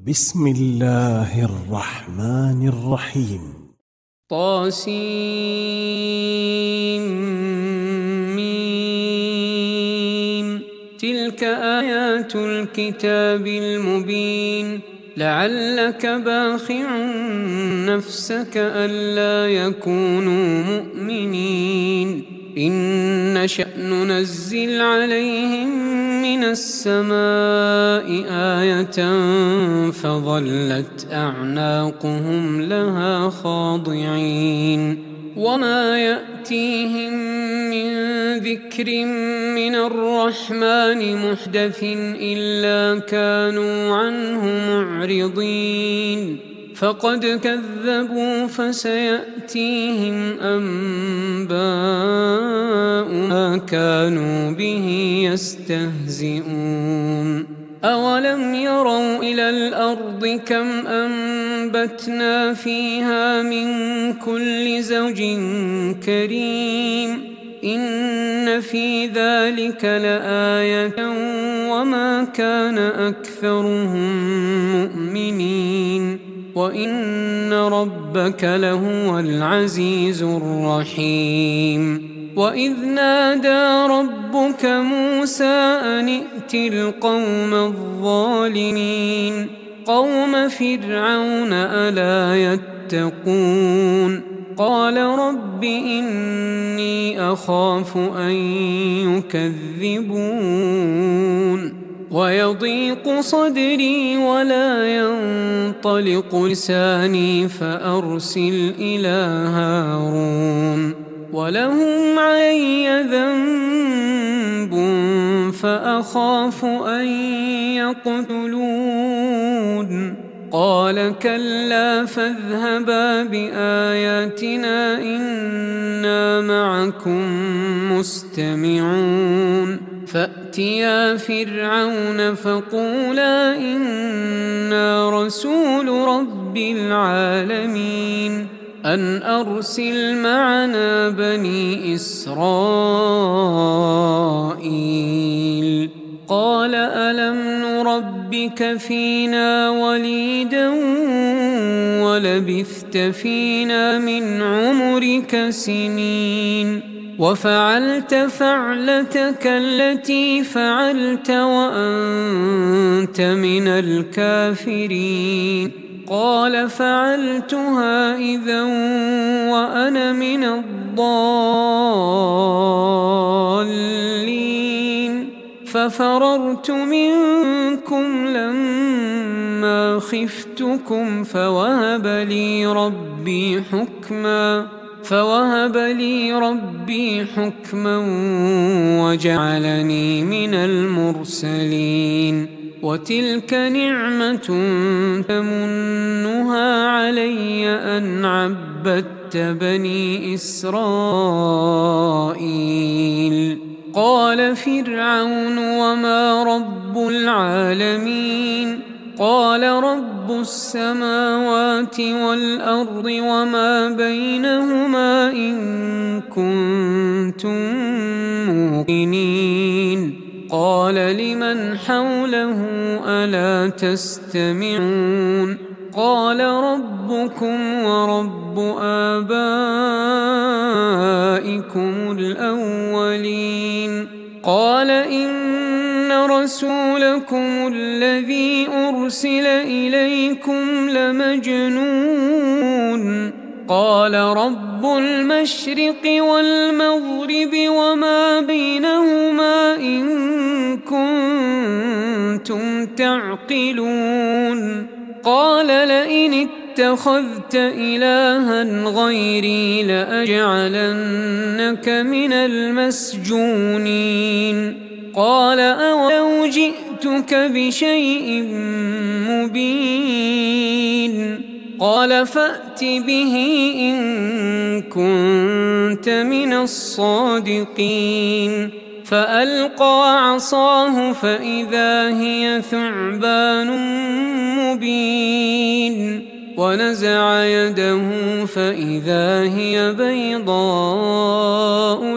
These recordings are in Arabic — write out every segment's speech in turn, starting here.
بسم الله الرحمن الرحيم. طاسيم. تلك آيات الكتاب المبين. لعلك باخع نفسك ألا يكونوا مؤمنين. إن نشأ ننزل عليهم من السماء آية فظلت أعناقهم لها خاضعين. وما يأتيهم من ذكر من الرحمن محدث إلا كانوا عنه معرضين. فقد كذبوا فسيأتيهم أنباء ما كانوا به يستهزئون. أولم يروا إلى الأرض كم أنبتنا فيها من كل زوج كريم. إن في ذلك لآية وما كان أكثرهم مؤمنين وإن ربك لهو العزيز الرحيم. وإذ نادى ربك موسى أن ائت القوم الظالمين قوم فرعون ألا يتقون. قال رب إني أخاف أن يكذبون ويضيق صدري ولا ينطلق لساني فأرسل إلى هارون ولهم علي ذنب فأخاف أن يقتلون. قال كلا فاذهبا بآياتنا إنا معكم مستمعون. فأتيا فرعون فقولا إنا رسول رب العالمين أن أرسل معنا بني إسرائيل. قال ألم نربك فينا وليدا ولبثت فينا من عمرك سنين وفعلت فعلتك التي فعلت وأنت من الكافرين. قال فعلتها إذا وأنا من الضالين ففررت منكم لما خفتكم فوهب لي ربي حكما وجعلني من المرسلين. وتلك نعمة تمنها علي أن عبدت بني إسرائيل. قال فرعون وما رب العالمين. قال رب السماوات والأرض وما بينهما إن كنتم موقنين. قال لمن حوله ألا تستمعون. قال ربكم ورب آبائكم الأولين. قال إن رسولكم الذي أرسل إليكم لمجنون. قال رب المشرق والمغرب وما بينهما إن كنتم تعقلون. قال لئن اتخذت إلها غيري لأجعلنك من المسجونين. قال أولو جئتك بشيء مبين. قال فأت به إن كنت من الصادقين. فألقى عصاه فإذا هي ثعبان مبين ونزع يده فإذا هي بيضاء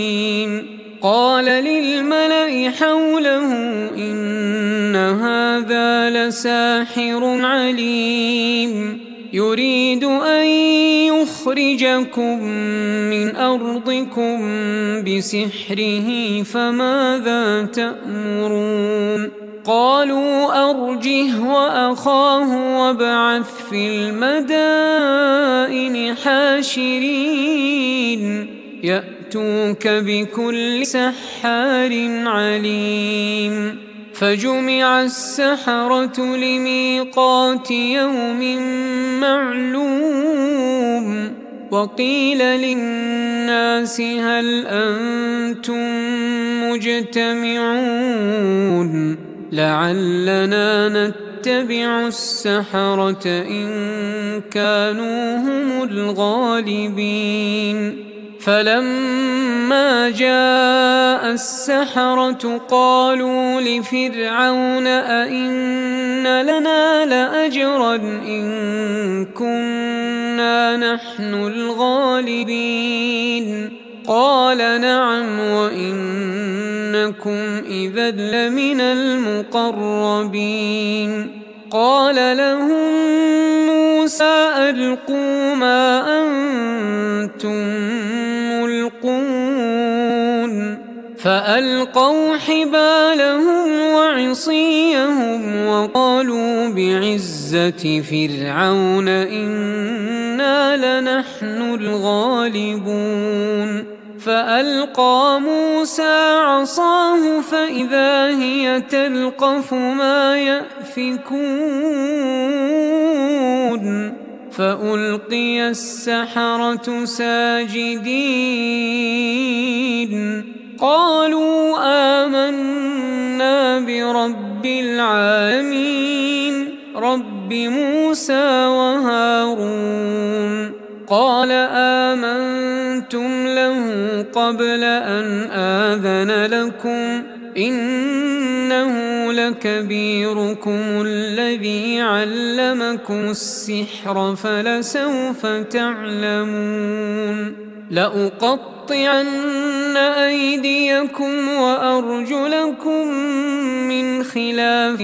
للناظرين. قال للملأ حوله إن هذا هذا لساحر عليم يريد أن يخرجكم من أرضكم بسحره فماذا تأمرون قالوا أرجه وأخاه وابعث في المدائن حاشرين يأتوك بكل سحار عليم فجمع السحرة لميقات يوم معلوم وقيل للناس هل أنتم مجتمعون لعلنا نتبع السحرة إن كانوا هم الغالبين فلما جاء السحرة قالوا لفرعون أئن لنا لأجرا إن كنا نحن الغالبين قال نعم وإنكم إذا لمن المقربين قال لهم موسى ألقوا ما أنتم ملقون فألقوا حبالهم وعصيهم وقالوا بعزة فرعون إنا لنحن الغالبون فألقى موسى عصاه فإذا هي تلقف ما يأفكون فألقي السحرة ساجدين قالوا آمنا برب العالمين رب موسى وهارون قال آمنتم له قبل أن آذن لكم إنه لكبيركم الذي علمكم السحر فلسوف تعلمون لأقطعن أيديكم وأرجلكم من خلاف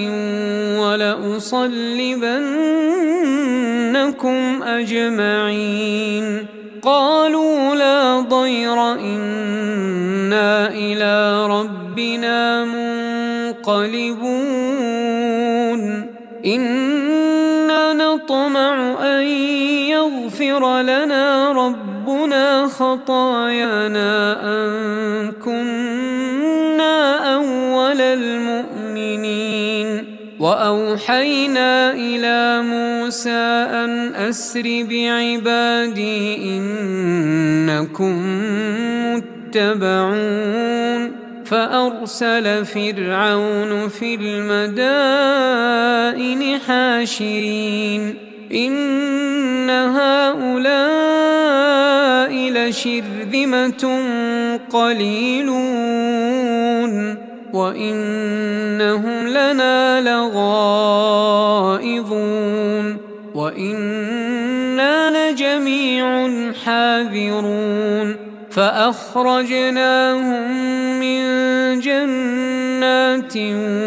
ولأصلبنكم أجمعين قالوا لا ضير إنا إلى ربنا منقلبون إنا نطمع أن يغفر لنا ربنا خطايانا أن كنا أول المؤمنين وأوحينا إلى موسى أن أسر بعبادي إنكم متبعون فأرسل فرعون في المدائن حاشرين إن هؤلاء لشرذمة قليلون وإنهم لنا لغائظون وإنا لجميع حاذرون فأخرجناهم من جنات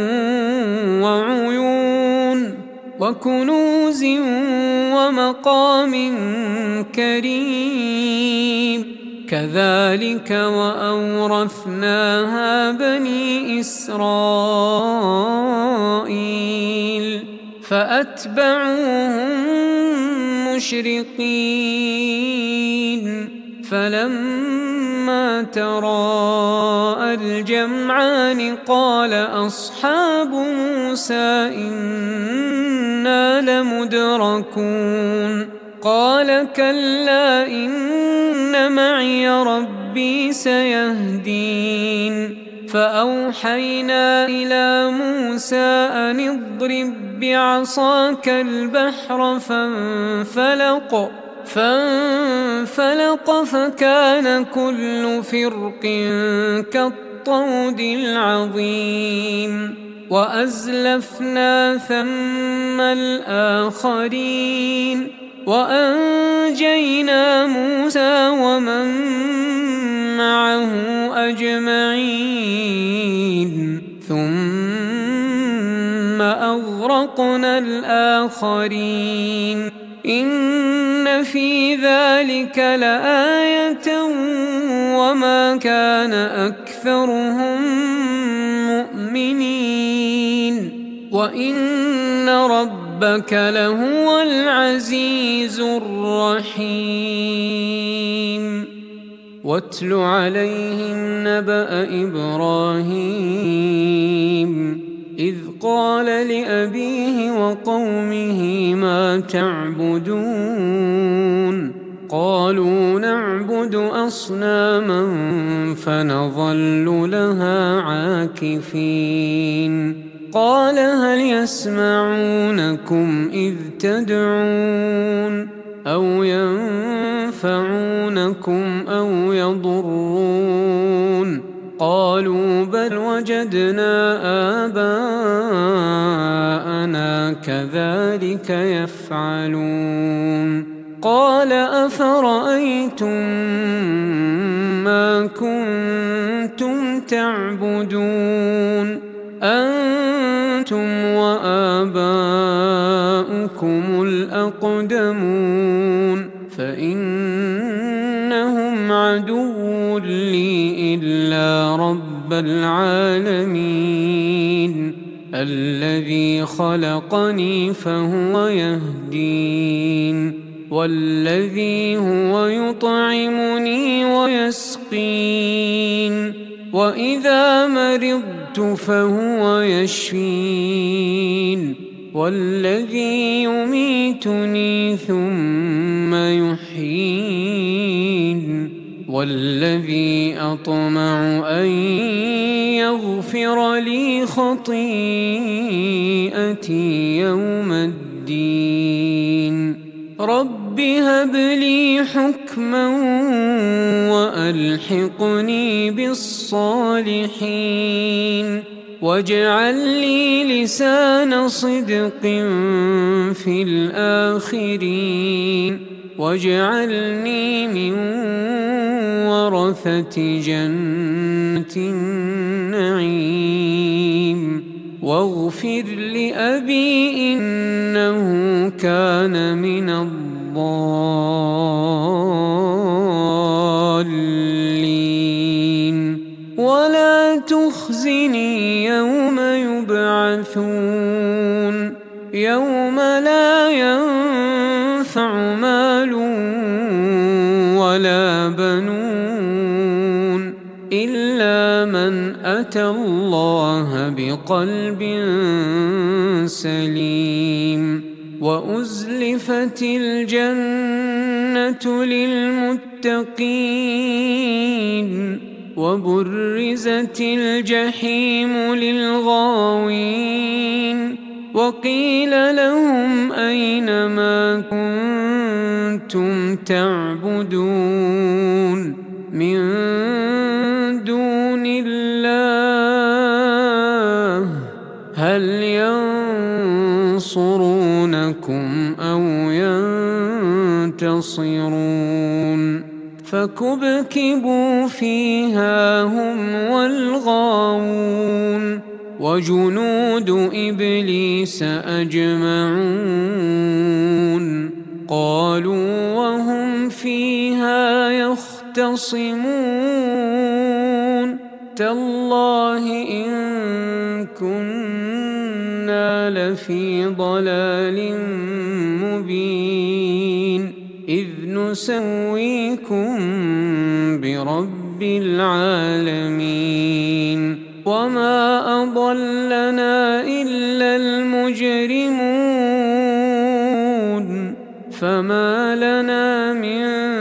وعيون وكنوز ومقام كريم كذلك وأورثناها بني إسرائيل فأتبعوهم مشرقين فلما تراءى الجمعان قال أصحاب موسى إنا لمدركون قال كلا إن معي ربي سيهدين فأوحينا إلى موسى أن اضرب بعصاك البحر فانفلق فكان كل فرق كالطود العظيم وأزلفنا ثم الآخرين وأنجينا موسى ومن معه أجمعين ثم أغرقنا وأغرقنا الآخرين إن في ذلك لآية وما كان أكثرهم مؤمنين وإن ربك لهو العزيز الرحيم واتل عليهم نبأ إبراهيم إذ قال لأبيه وقومه ما تعبدون قالوا نعبد أصناما فنظل لها عاكفين قال هل يسمعونكم إذ تدعون أو ينفعونكم أو يضرون قالوا بل وجدنا آباءنا كذلك يفعلون قال أفرأيتم ما كنتم تعبدون أنتم وآباؤكم الأقدمون فإنهم عدو لي إلا رب العالمين الذي خلقني فهو يهدين والذي هو يطعمني ويسقين وإذا مرضت فهو يشفين والذي يميتني ثم يحيين والذي أطمع أن يغفر لي خطيئتي يوم الدين رب هب لي حكما وألحقني بالصالحين واجعل لي لسان صدق في الآخرين واجعلني من ورثة جنة النعيم واغفر لأبي إنه كان من الضالين ولا تخزني يوم يبعثون يوم لا ينفع مال ولا بنون إلا من أتى الله بقلب سليم وأزلفت الجنة للمتقين وبرزت الجحيم للغاوين وقيل لهم أين ما كنتم تعبدون من دون الله هل ينصرونكم أو ينتصرون فكبكبوا فيها هم والغاوون وجنود إبليس أجمعون قالوا وهم فيها يختصمون تالله إن كنا لفي ضلال مبين إذ نسويكم برب العالمين وما أضلنا إلا المجرمون فما لنا من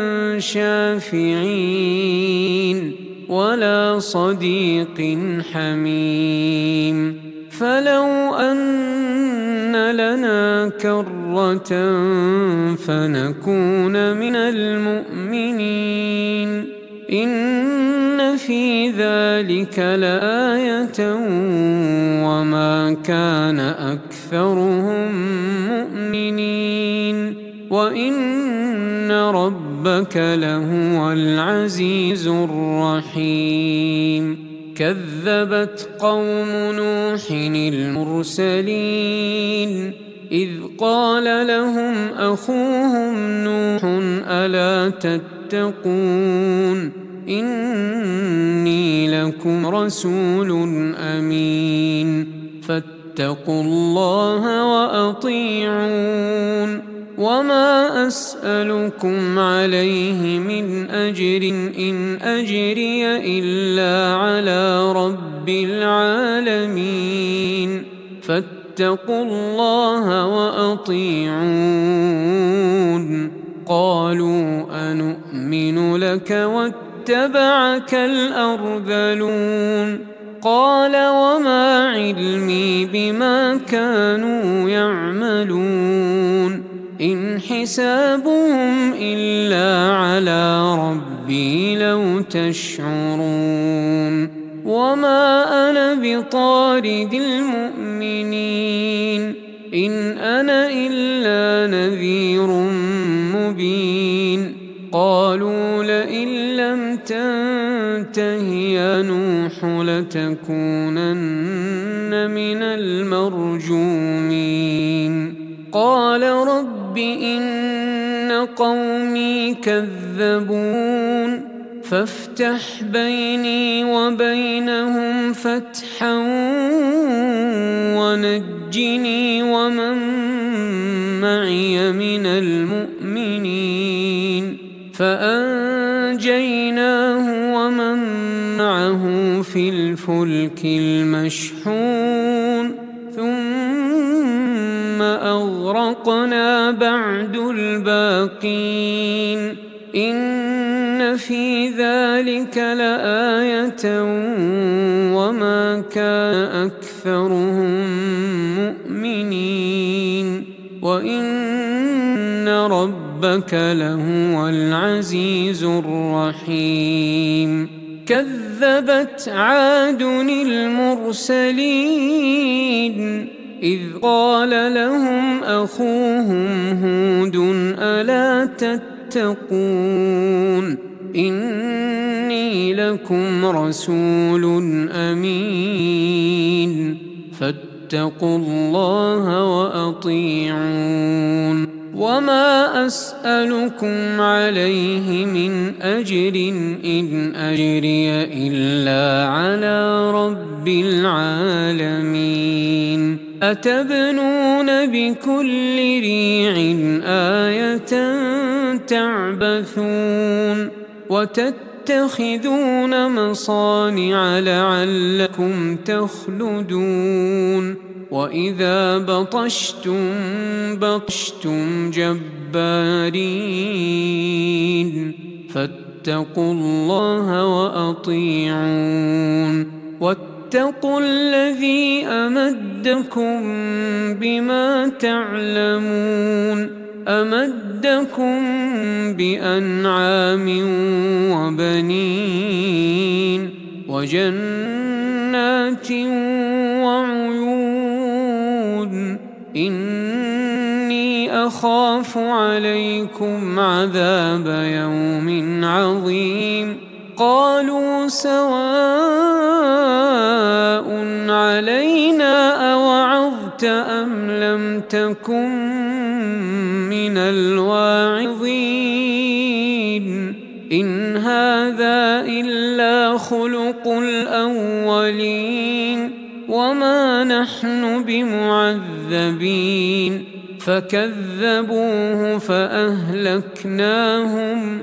شافعين ولا صديق حميم فلو أن لنا كرة فنكون من المؤمنين إن في ذلك لآية وما كان أكثرهم مؤمنين وإن ربك لهو العزيز الرحيم كذبت قوم نوح المرسلين إذ قال لهم أخوهم نوح ألا تتقون إني لكم رسول أمين فاتقوا الله وأطيعون وما أسألكم عليه من أجر إن أجري إلا على رب العالمين فاتقوا الله وأطيعون قالوا أنؤمن لك واتبعك الأرذلون قال وما علمي بما كانوا يعملون إن حسابهم إلا على ربي لو تشعرون وما أنا بطارد المؤمنين إن أنا إلا نذير مبين قالوا لئن لم تنته يا نوح لتكونن من المرجومين قال رب إن قومي كذبون فافتح بيني وبينهم فتحا ونجني ومن معي من المؤمنين فأنجيناه ومن معه في الفلك المشحون ثم أغرقنا بعد الباقين إن في ذلك لآية وما كان أكثرهم مؤمنين وإن ربك لهو العزيز الرحيم كذبت عاد المرسلين إذ قال لهم أخوهم هود ألا تتقون إني لكم رسول أمين فاتقوا الله وأطيعون وما أسألكم عليه من أجر إن أجري إلا على رب العالمين أتبنون بكل ريع آية تعبثون وتتخذون مصانع لعلكم تخلدون وإذا بطشتم جبارين فاتقوا الله وأطيعون واتقوا الذي أمدكم بما تعلمون أمدكم بأنعام وبنين وجنات وعيون إني أخاف عليكم عذاب يوم عظيم قالوا سواء علينا أوعظت أم لم تكن من الواعظين إن هذا إلا خلق الأولين وما نحن بمعذبين فكذبوه فأهلكناهم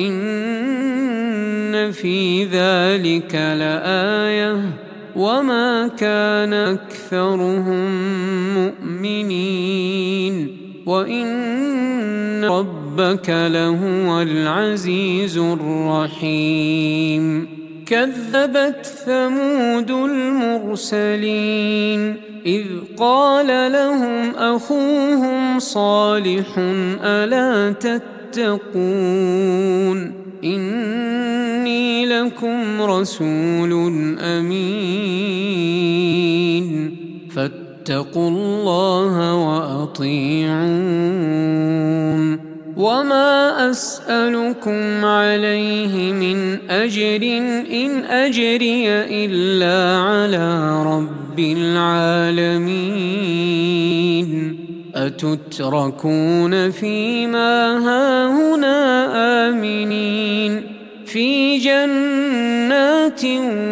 إن في ذلك لآية وما كان أكثرهم مؤمنين وإن ربك لهو العزيز الرحيم كذبت ثمود المرسلين إذ قال لهم أخوهم صالح ألا تتقون إني لكم رسول أمين فاتقوا الله وأطيعون وما أسألكم عليه من أجر إن أجري إلا على رب العالمين أتتركون فيما هاهنا آمنين في جنات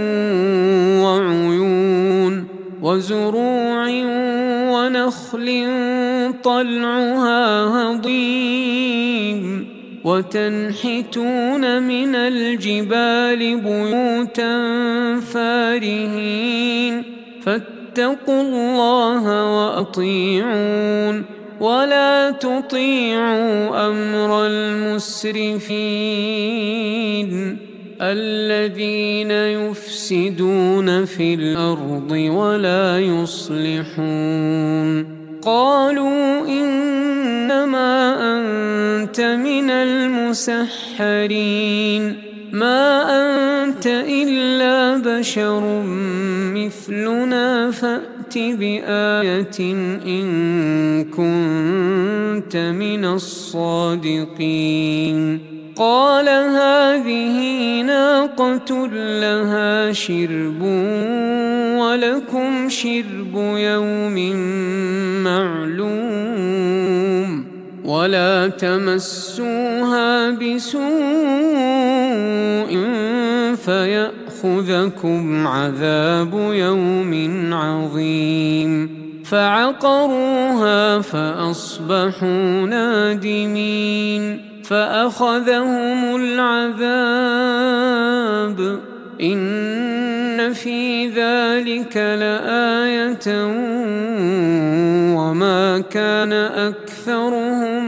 وعيون وزروع ونخل طلعها هضيم وتنحتون من الجبال بيوتا فارهين فاتقوا الله وأطيعون ولا تطيعوا أمر المسرفين الذين يفسدون في الأرض ولا يصلحون قالوا إنما أنت من المسحرين ما أنت إلا بشر مثلنا فأت بآية إن كنت من الصادقين قال هذه ناقة لها شرب ولكم شرب يوم معلوم ولا تمسوها بسوء فيأخذكم عذاب يوم عظيم فعقروها فأصبحوا نادمين فأخذهم العذاب إن في ذلك لآية وما كان أكثرهم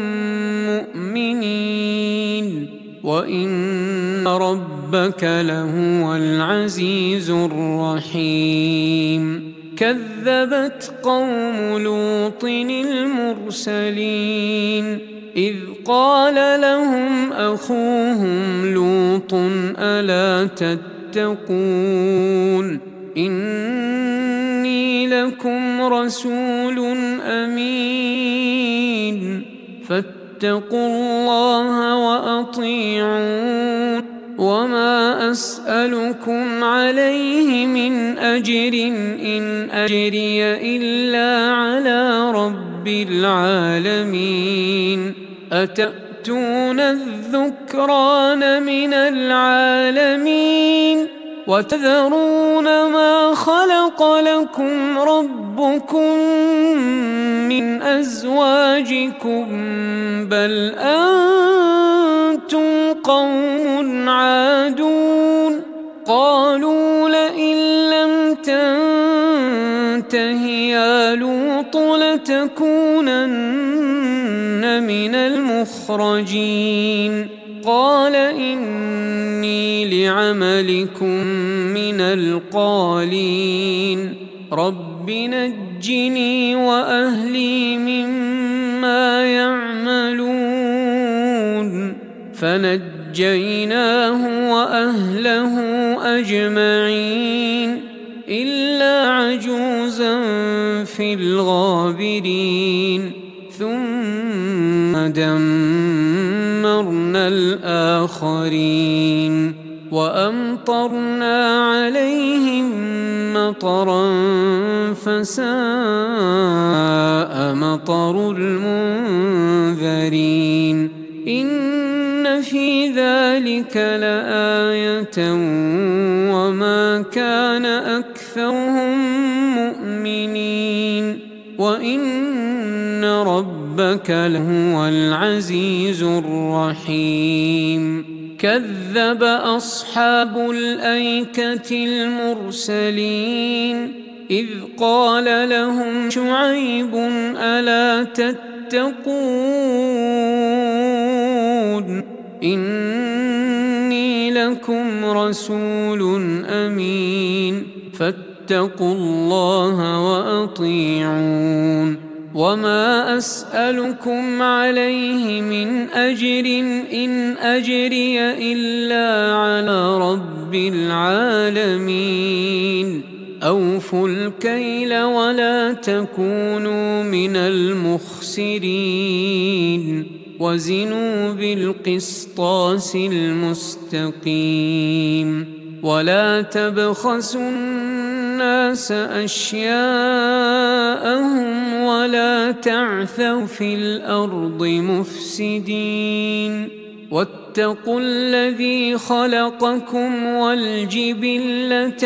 مؤمنين وإن ربك لهو العزيز الرحيم كذبت قوم لوط المرسلين إذ قال لهم أخوهم لوط ألا تتقون إني لكم رسول أمين فاتقوا الله وأطيعون وما أسألكم عليه من أجر إن أجري إلا على رب العالمين أتأتون الذكران من العالمين وتذرون ما خلق لكم ربكم من أزواجكم بل أنتم قوم عادون قالوا لئن لم تنته يا لوط لتكونن من المخرجين قال إني لعملكم من القالين رب نجني وأهلي مما يعملون فنجيناه وأهله أجمعين إلا عجوزا في الغابرين ثم دمرنا الآخرين وأمطرنا عليهم مطرا فساء مطر المنذرين إن في ذلك لآية وما كان أكثرهم مؤمنين وإن ربك لهو العزيز الرحيم كذب أصحاب الأيكة المرسلين إذ قال لهم شعيب ألا تتقون إني لكم رسول أمين فاتقوا الله وأطيعون وما أسألكم عليه من أجر إن أجري إلا على رب العالمين أوفوا الكيل ولا تكونوا من المخسرين وزنوا بالقسطاس المستقيم ولا تبخسوا الناس أشياءهم ولا تعثوا في الأرض مفسدين واتقوا الذي خلقكم والجبلة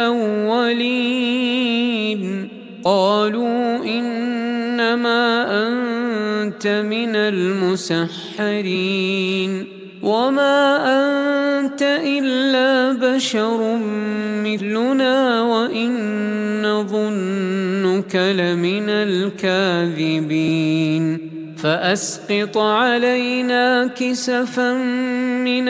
الأولين قالوا إنما أنت من المسحرين وما أنت إلا بشر مثلنا وإن نظنك لمن الكاذبين فأسقط علينا كسفا من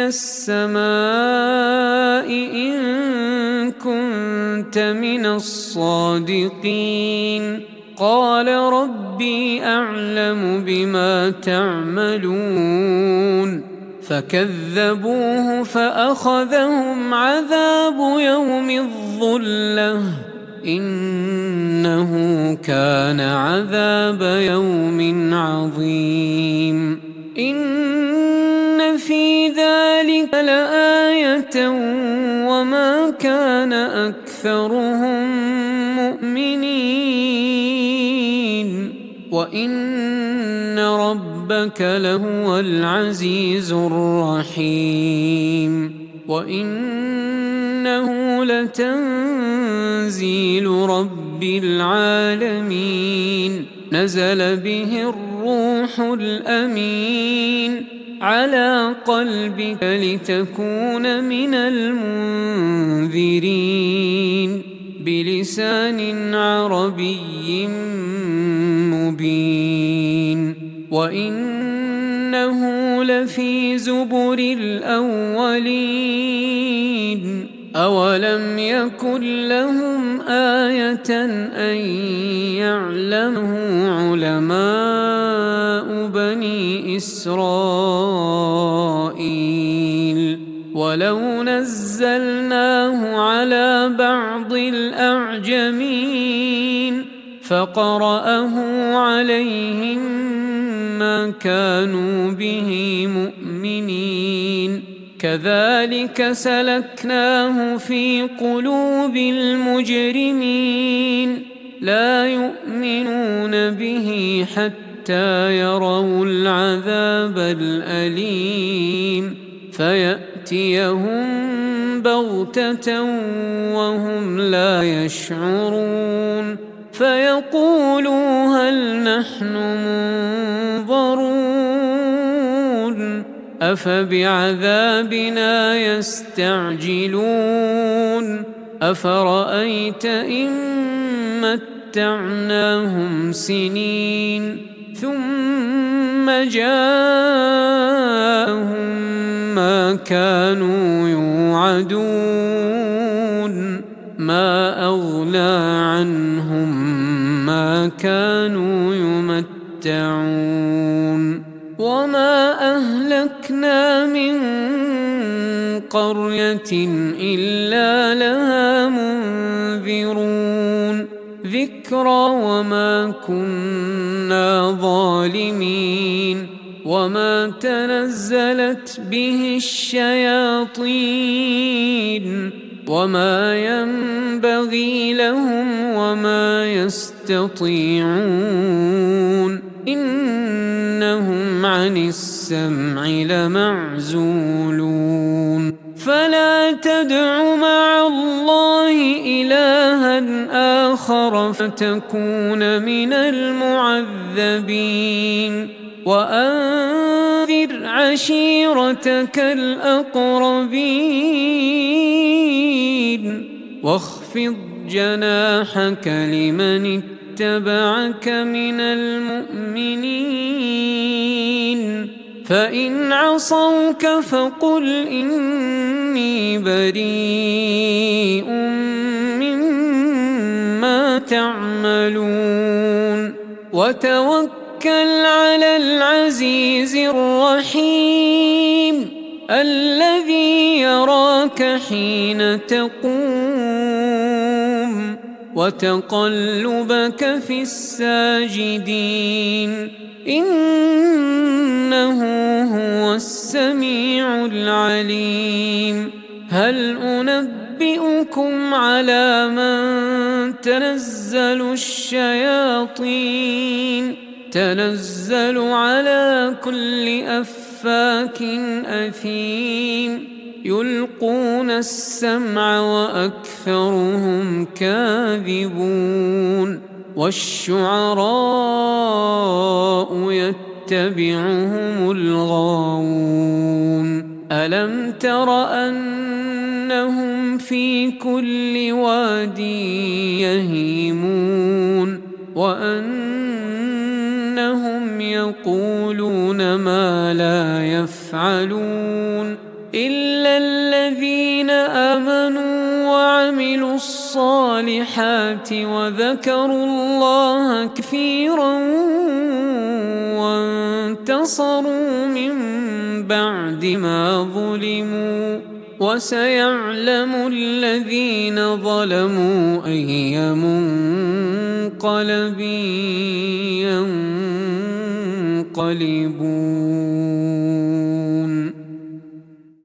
السماء إن كنت من الصادقين قال ربي أعلم بما تعملون فكذبوه فأخذهم عذاب يوم الظلة إنه كان عذاب يوم عظيم إن في ذلك لآية وما كان أكثرهم مؤمنين وإن ربك لهو العزيز الرحيم وإنه لتنزيل رب العالمين نزل به الروح الأمين على قلبك لتكون من المنذرين بلسان عربي مبين وإنه لفي زبر الأولين أولم يكن لهم آية أن يعلمه علماء بني إسرائيل ولو نزلناه على بعض الأعجمين فقرأه عليهم ما كانوا به مؤمنين كذلك سلكناه في قلوب المجرمين لا يؤمنون به حتى يروا العذاب الأليم فيأتيهم بغتة وهم لا يشعرون فيقولوا هل نحن منظرون أفبعذابنا يستعجلون أفرأيت إن متعناهم سنين ثم جاءهم ما كانوا يوعدون ما أغنى عنهم ما كانوا يمتعون وما أهلكنا من قرية إلا لها منذرون ذكرى وما كنا ظالمين وما تنزلت به الشياطين وما ينبغي لهم وما يستطيعون إنهم عن السمع لمعزولون فلا تدع مع الله إلها آخر فتكون من المعذبين وأنذر عشيرتك الأقربين واخفض جناحك لمن اتبعك من المؤمنين فإن عصوك فقل إني بريء مما تعملون وتوكل على العزيز الرحيم الذي يراك حين تقوم وتقلبك في الساجدين إنه هو السميع العليم. هل أنبئكم على من تنزل الشياطين؟ تنزل على كل أفاك أثيم يلقون السمع وأكثرهم كاذبون والشعراء يتبعهم الغاوون. ألم تر أنهم في كل واد يهيمون وأنهم يقولون ما لا يفعلون إلا الذين آمنوا وعملوا الصالحات وذكروا الله كثيرا وانتصروا من بعد ما ظلموا وسيعلم الذين ظلموا أي منقلب ينقلبون.